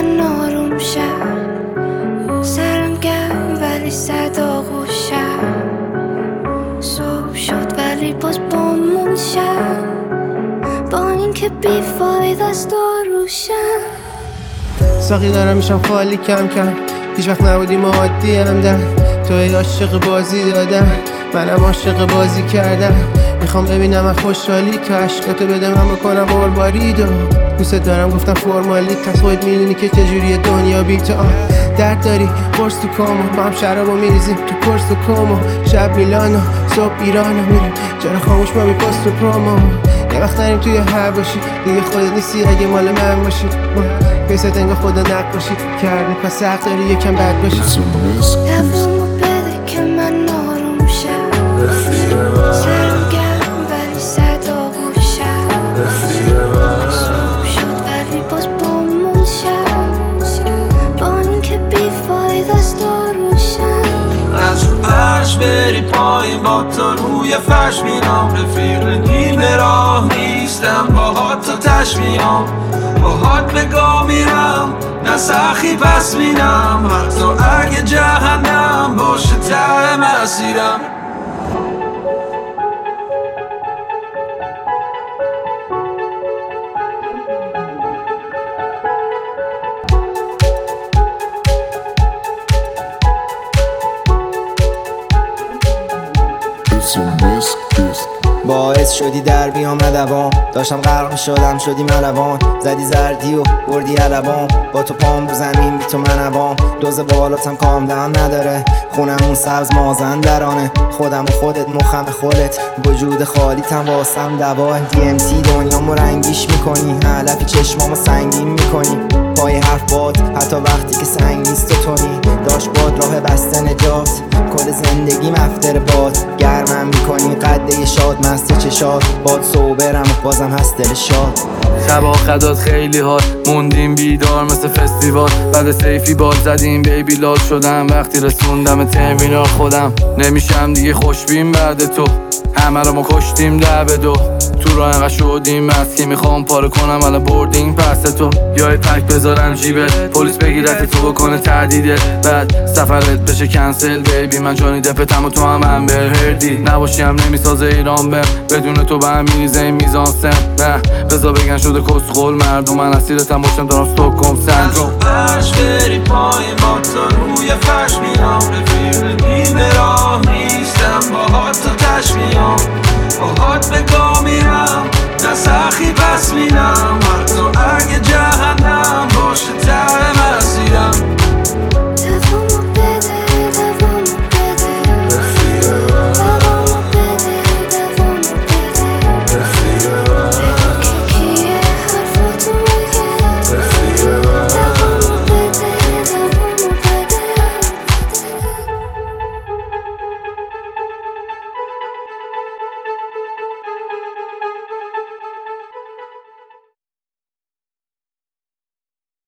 من آروم شم، سرم گرم ولی صدا گوشم، صبح شد ولی باز بامون شم، با این که بیفاید است داروشم. ساقی دارم میشم خالی کم کم، هیچ وقت نبودیم عادی همدن. توی عاشق بازی دادم، منم عاشق بازی کردم. میخوام ببینم از خوشحالی تو عشقاتو بده من بکنم برباریدو. دوست دارم گفتم فرمالی، پس خودت میدونی که چجوریه دنیا بی تو. درد داری قرص تو کامو، با هم شرابو میریزیم تو کورس و کومو. شب میلانو صبح ایرانو میریم، چرا خاموش ما بی پست و پرومو. یه وقت داریم توی هر باشی، دیگه خودت نیستی اگه مال من باشی. پیست انگاه خدا نقاشی کردی، پس حق داری یکم بد باشی. لبامو بده که من آروم شم، سرم گرم ولی صدا گوشم، صبح شد ولی باز بامون شم، با این که بیفاید است داروشم. از رو عرش بری پایین با تو روی فرش میرم، رفیق نیمه راه نیستم باهات تو تش میام، باهات بگاه میرم نه سخی پس میرم، حتی اگه جهنم باشه ته مسیرم. باعث شدی در بیام ندوام، داشتم غرق شدم شدی ملوان، زدی زردی و بردی علوام، با تو پام رو زمین بی تو منوام، دوز بالاتم کام دهن نداره، خونمون سبز مازندرانه، خودم و خودت مخم خودت، وجود خالیتم واسم دواه. DMC دنیامو رنگیش میکنی، علفی چشمامو سنگین میکنی، پای حرف باد حتی وقتی که سنگ نیست تو تونی، داشت باد راه بسته نجات، کل زندگی مفتر باد، گرمم میکنی قده شاد مست چشاد، باد صوبرم بازم هست دل شاد. شبا خدات خیلی حال موندیم بیدار مثل فستیوال، بعد سیفی باد زدیم بیبی لاد شدم، وقتی رسوندم ترمینال خودم نمیشم دیگه خوشبین بعد تو، همه رو ما کشتیم لب دو، تو راه انقدر شدیم از که میخوام پاره کنم الان بردینگ پس تو، یا پک بذارن جیبت پلیس بگیرت تو بکنه تهدیدت، بعد سفرت بشه کنسل بیبی من جانی دفتم و تو هم امبر هردی، نباشی هم نمیسازه ایران بم، بدون تو به هم میریزه این میزانسن، نه بذار بگن شده کسخول مردم، من اسیرتم باشم دارم ستوکهلم سندروم. عرش بری پایین با تو روی فرش میرم، رفیق نیمه راه نیستم باهات تو تش میام، باهات بگاه میرم نه سخی پس میرم، حتی